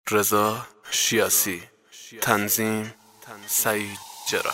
رضا شیاسی، تنظیم سعید جرا.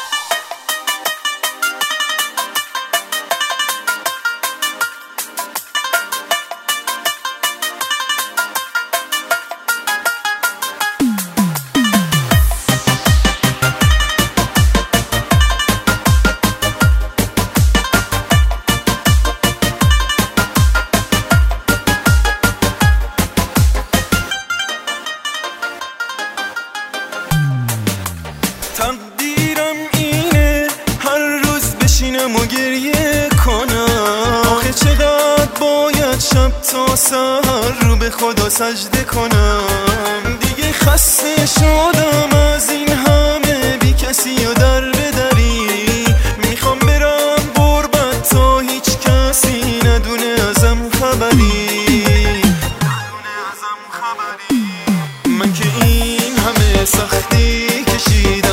تقدیرم اینه هر روز بشینم و گریه کنم. آخه چقدر باید شب تا سحر رو به خدا سجده کنم. دیگه خسته شدم از این همه بی کسی و در به دری. میخوام برم غربت تا هیچ کسی ندونه ازم خبری. من که این همه سختی کشیدم